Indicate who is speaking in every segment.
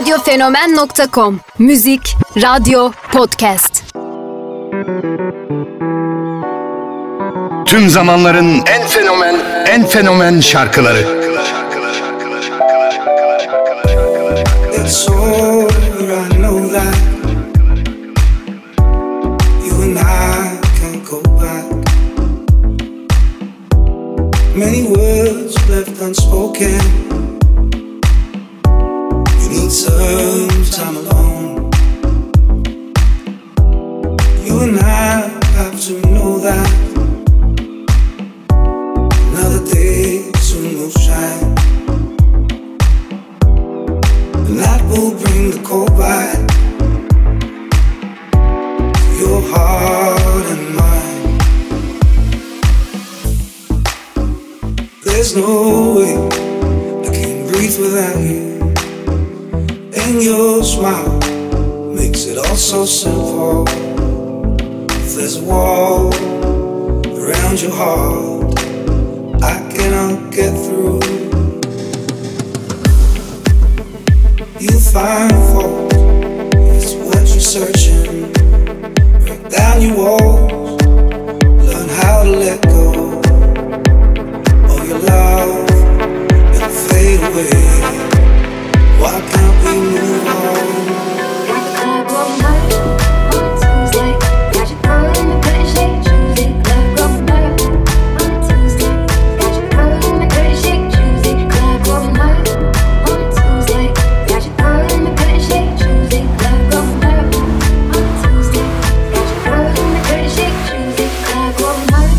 Speaker 1: Radyofenomen.com. Müzik, radyo, podcast.
Speaker 2: Tüm zamanların en fenomen şarkıları.
Speaker 3: It's over, I know that you and I can't go back. Many words left unspoken. You need some time alone. You and I have to know that another day soon will shine. And that will bring the cold back to your heart and mind. There's no way I can breathe without you. And your smile makes it all so simple. If there's a wall around your heart, I cannot get through. You find fault, it's what you're searching. Break down your walls, learn how to let go. All your love, it'll fade away. Why can't we move on?
Speaker 4: Got the club all night on a Tuesday. Got your girl in the pretty shake Tuesday. Club all night on a Tuesday. Got your girl in the pretty shake Tuesday. Club all night on a Tuesday. Got your girl in the pretty shake Tuesday. Club all night on a Tuesday. Got your girl in the pretty shake Tuesday. Club all night.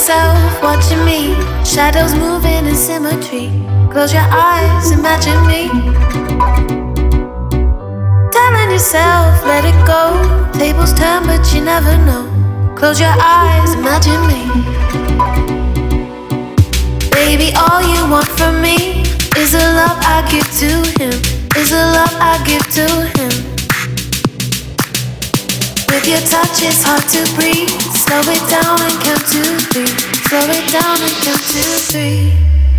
Speaker 5: yourself, watching me. Shadows moving in symmetry. Close your eyes, imagine me. Telling yourself, let it go. Tables turn, but you never know. Close your eyes, imagine me. Baby, all you want from me is the love I give to him. Is the love I give to him. With your touch, it's hard to breathe. Slow it down and count to three. Slow it down and count to three.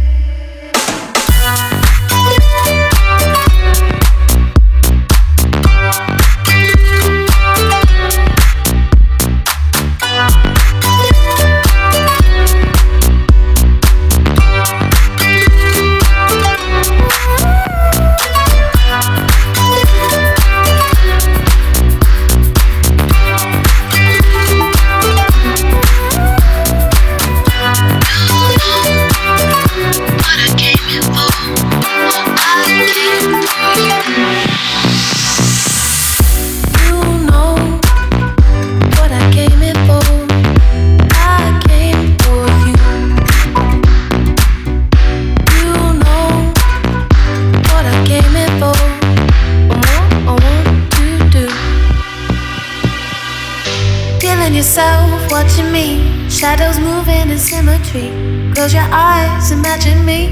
Speaker 5: Watching me, shadows moving in symmetry. Close your eyes, imagine me.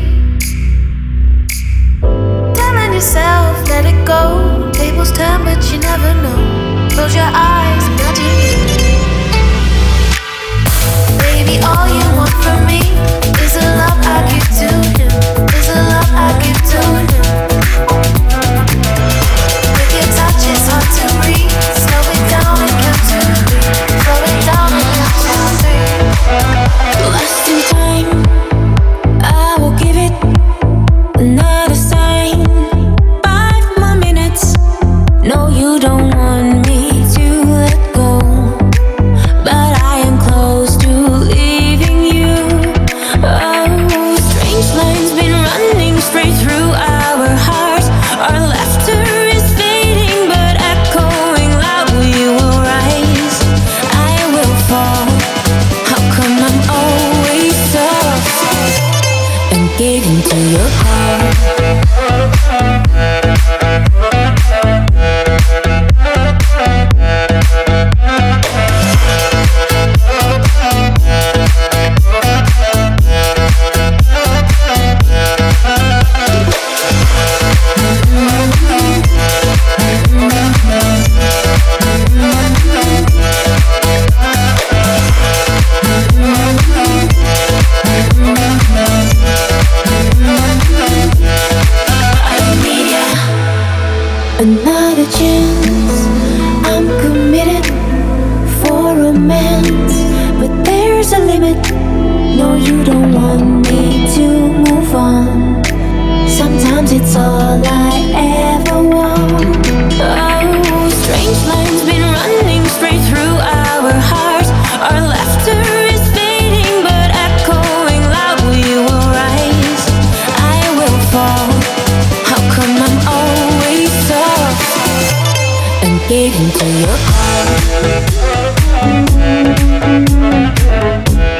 Speaker 5: Telling yourself, let it go. Tables turn, but you never know. Close your eyes, imagine me. Baby, all you want from me is the love I give to him. Is the love I give to him. With your touch, it's hard to breathe. Slow it down and count to three. Slow it down and count to three.
Speaker 6: Lost in time, I will give it another sign. 5 more minutes. No, you don't want me to let go, but I am close to leaving you. Oh, strange lines been running straight through our hearts. Our laughter is fading, but echoing loud. We will rise, I will fall. How come I'm always soft and gave into your call? Another chance, I'm committed for romance, but there's a limit. No, you don't want me to move on. Sometimes it's all I ever want. Oh, strange lines been running straight through our hearts. Our laughter is fading, but echoing loud. We will rise, I will fall. How come I'm always soft and gave into your call?